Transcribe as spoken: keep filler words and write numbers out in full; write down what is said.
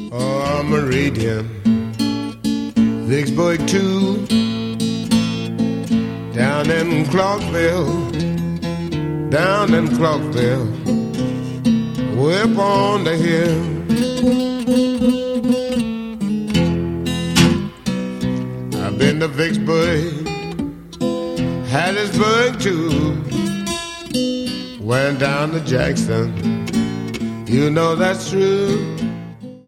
Oh, Meridian, Vicksburg too, down in Clarksville, down in Clarksville, way up on the hill. I've been to Vicksburg, Hattiesburg too, went down to Jackson, you know that's true.